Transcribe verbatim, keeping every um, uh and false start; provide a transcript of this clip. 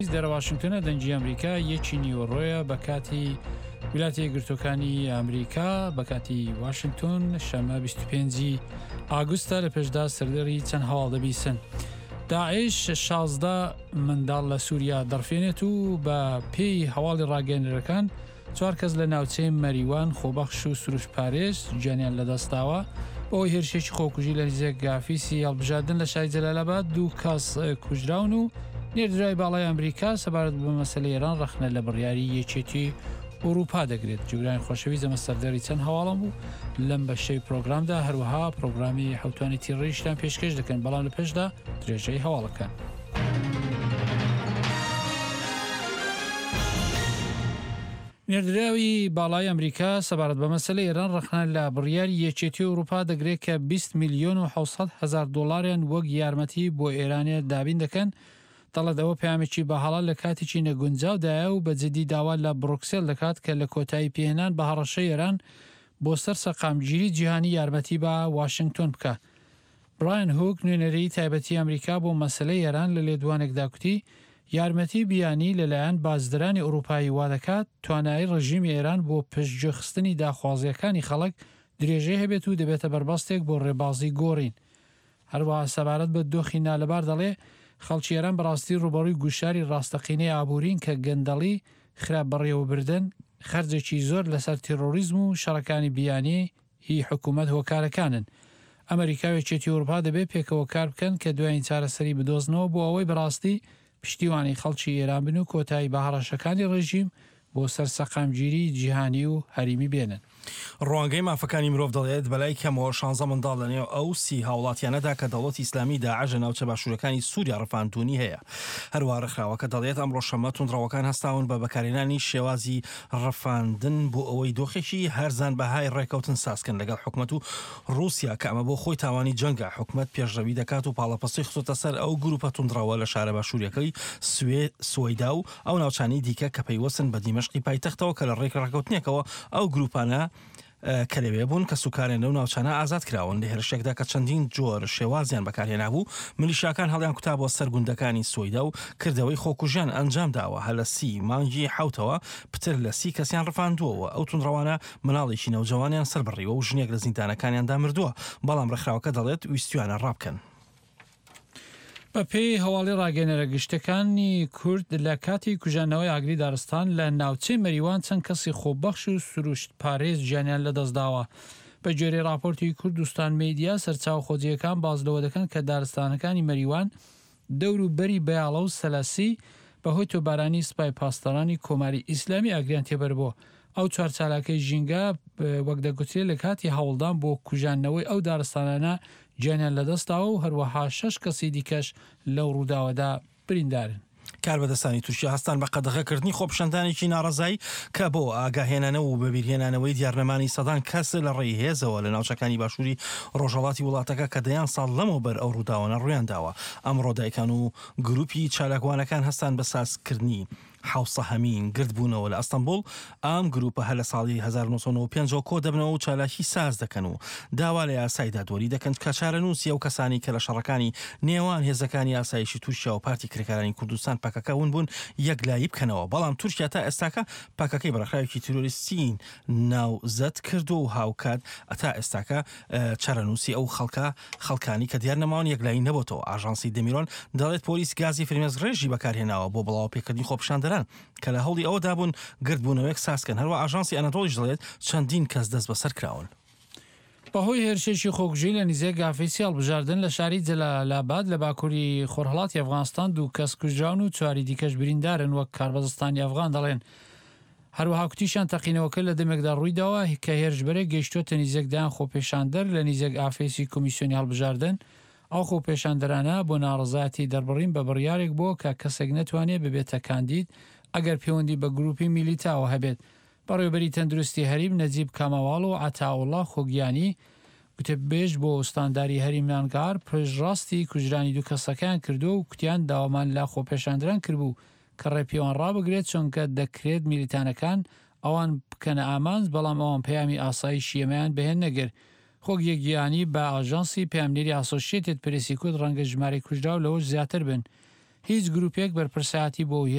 لە واشنگتنە دەنگی ئەمریکا یەکی نیوەڕۆیە بە کاتی ویلایەتە یەکگرتووەکانی ئەمریکا بە کاتی واشنگتن شەمە بیست و پێنجی ئاگوستە لە پێشدا سەردەری چەند هەواڵ دەبیسن. داعش شازدە منداڵ لە سووریا دەرفێنێت و بە پێی هەواڵی ڕاگەیەنەرەکان چوار کەس لە ناوچەی مەریوان خۆبەخش و سروش پارێز گیانیان لەدەستاوە بۆ هێرشێکی خۆکوژی لە نزیک گافیسی هەڵبژاردن لە شاری جەلالاباد دوو کەس کوژراون و نێردرای باڵای ئەمریکا سەبارەت بە مەسەلەی ئێران ڕەخنە لە بڕیاری یەکێتی ئەوروپا دەگرێت. جوگرانی خۆشەویست ئەمە سەردەری چەند هەواڵم بوو لەم بەشەی پرۆگرامدا هەروەها پرۆگرامی حوتوانێتی ڕێیشتان پێشکەش دەکەن بەڵام لە پێشدا درێژەی هەواڵەکان. نێردراوی باڵای ئەمریکا سەبارەت بە مەسەلەی ئێران ڕەخنە لە بڕیاری یەکێتی ئەوروپا دەگرێت کە بیست میلیۆن و حەوت هەزار دۆڵاریان وەک یارمەتی بۆ ئێرانیە دابین دەکەن. دەڵێتەوە پامێکی بەهاڵا لە کاتێکی نەگونجاودایە و بە جددی داوا لە بڕۆکسێل دەکات کە لە کۆتایی پێهێنان بە هەڕەشەی ئێران بۆ سەر سەقامگیری جیهانی یارمەتی بە واشنگتن بکە. براین هوک نوێنەرەی تایبەتی ئەمریکا بۆ مەسەلەی ئێران لە لێدوانێکدا کوتی یارمەتی بیانی لەلایەن بازرگانی ئەوروپایی وا دەکات توانایی ڕژیمی ئێران بۆ پشتگوێخستنی داخوازیەکانی خەڵک درێژەی هەبێت و دەبێتە بەربەستێک بۆ ڕێبازی گۆڕین. هەروەها سەبارەت بە دۆخی نالەبار دەڵێ خەڵکی ئێران بەڕاستی ڕوبەڕووی گوشاری ڕاستەقینەی ئابوورین کە گەندەڵی خراپ بەڕێوەبردن خەرجێکی زۆر لەسەر تیرۆریزم و شەڕەکانی بیانی هی حکوومەت هۆکارەکانن. ئەمریکاوێکێتی ئەوروپا دەبێت پێکەوە کار بکەن کە دوایین چارەسەری بدۆزنەوە بۆ ئەوەی بەڕاستی پشتیوانی خەڵکی ئێران بن و کۆتایی بە هەڕەشەکانی ڕێژیم بۆ سەر سەقامگیری جیهانی و هەریمی بێنن. ڕوانگەی مافەکانی مرۆڤ دەڵێت بەلای کەمەوە شانزە منداڵ لەنێو ئەو سی هاوڵاتیانەدا کە دەوڵەتی ئیسلامی داعش ناوچە باشوورەکانی سووریا ڕفاندوونی هەیە. هەروە ڕێکخراوەکە دەڵێت ئەمڕۆ شەمە توندڕەوەکان هەستاون بە بەکارهێنانی شێوازی ڕفاندن بۆ ئەوەی دۆخێکی هەرزان بەهای ڕێکەوتن سازکەن لەگەڵ حکومەت و رووسیا کە ئەمە بۆ خۆی تاوانی جەنگە. حکومەت پێشڕەوی دەکات و پاڵەپەستی خستۆتە سەر ئەو گروپە توندڕەوە لە شارە باشووریەکەی سوێدا و ئەو ناوچانی دیکە کە پەیوەستن بە دیمەشقی پایتەختەوە کە لە ڕێک ڕێکەوتنێکەوە ئەو گروپانە کە لەوێ بوون کە سوکارێنە و ناوچانە ئازاد کراون لە هێرشێکدا کە چەندین جۆر شێوازیان بەکارهێنا بوو. ملیشیاکان هەڵیان کوتا بۆ سەر گوندەکانی سوێدا و کردەوەی خۆکوژیان ئەنجام داوە. هە لە سی مانگی حوتەوە پتر لە سی کەسیان ڕفاندووەوە. ئەو توندڕەوانە مناڵێکی نەوجەوانیان سەربڕیوە و ژنێک لە زیندانەکانیاندا مردووە، بەڵام ڕێکخراوەکە دەڵێت ویستویانە ڕابکەن. بە پێی هەواڵی ڕاگەنەرە گشتەکانی کورد لە کاتی کوژانەوەی ئاگری دارستان لە ناوچەی مەریوان چەند کەسی خۆبەخش و سروشت پارێز گیانیان لەدەستداوە. بە گوێرەی راپۆرتی کوردستان میدیا سەرچاو خۆجیەکان باز لەوە دەکەن کە دارستانەکانی مەریوان دەور و بەری بەیاڵە و سەلاسی بەهۆی تۆبارانی سپای پاسدارانی کۆماری ئیسلامی ئاگریان تێبەربووە. ئەو چوار چالاکەی ژینگە وەک دەگوترێت لە کاتی هەوڵدان بۆ کوژانەوەی ئەو دارستانانە گیانیان لەدەستاوە و هەروەها شەش کەسی دیکەش لەو ڕووداوەدا بریندارن. کاربەدەستانی تووشی هەستان بە قەدەغەکردنی خۆپشاندانێکی ناڕەزایی کە بۆ ئاگاهێنانەوە و بەبیرهێنانەوەی دیارنەمانی سەدان کەس لە ڕێی هێزەوە لە ناوچەکانی باشووری ڕۆژهەڵاتی وڵاتەکە کە دەیان ساڵ لەمەوبەر ئەو ڕووداوانە ڕویان داوە. ئەمڕۆ دایکان و گروپی چالاکوانەکان هەستان بە سازکردنی حوسە هەمین گردبوونەوە لە ئەستەمبول. ئام گروپە هە لە ساڵی هەزار و نۆ سەد و پێنج کۆ دەبنەوە و چالاکی ساز دەکەن و داوا لە یاسای دادوەری دەکەن کە چارەنووسی ئەو کەسانی کە لە شەڕەکانی نێوان هێزەکانی یاسایشی تووشیا و پارتی کرێکارانی کوردستان پاکەکەون بوون یەکلایی بکەنەوە. بەڵام تورکیا تا ئێستاکە پاکەکەی بەڕێکخراوێکی تیرۆریستی ناوزەت کردو و هاوکات ئەتا ئێستاکە چارەنووسی ئەو خەڵکە خەڵکانی کە دیار نەماون یەکلایی نەبووتەوە. ئاژانسی دەمیرۆن دەڵێت پۆلیس گازی فرمێسک بەکارهێناوە بۆ بڵاوپێکردنی خۆپشاندەران کە لە هەوڵی ئەوەدا بوون گردبوونەوەیەک سازکەن. هەروە ئاژانسی ئەنەدۆڵیش دەڵێت چەندین کەس دەست بەسەر کراون. بەهۆی هێرشێکی خۆکوژی لە نزیک گافیسی هەڵبژاردن لە شاری جەلالاباد لە باکووری خۆرهەڵاتی ئەفغانستان دوو کەس کوژراون و چواری دیکەش بریندارن وەک کاربەدەستانی ئەفغان دەڵێن. هەروەها کوتیشان تەقینەوەکە لە دەمێکدا ڕوویداوە کە هێرشبەرێک گەیشتۆتە نزیکدایان خۆپێشاندەر لە نزیک ئافیسی کۆمیسیۆنی هەڵبژاردن. ئەو خۆپێشاندەرانە بۆ ناڕەزایەتی دەربڕین بە بڕیارێک بۆ کە کەسێک نەتوانێت ببێتە کاندید ئەگەر پەیوەندی بە گروپی میلیتاوە هەبێت. بەڕێوەبەری تەندروستی هەریم نەجیب کامەواڵ و عەتاوڵڵا خۆگیانی وتەبێژ بۆ ئوستانداری هەریمانگار پشتڕاستی کوژرانی دوو کەسەکان کردو و کوتیان داوامان لە خۆپێشاندران کردبوو کە ڕێپیوان ڕابگرێت چونکە دەکرێت میلیتانەکان ئەوان بکەنە ئامانج بەڵام ئەوان پەیامی ئاسایی شیەمەیان بەهێن نەگر. خۆگیەگیانی بە ئاژانسی پەیامنێری ئاسۆشیێتێت پرێسی کورد ڕەنگە ژمارەی کوژرا و لەوەش زیاتر بن. هیچ گروپێک بەرپرسایەتی بۆ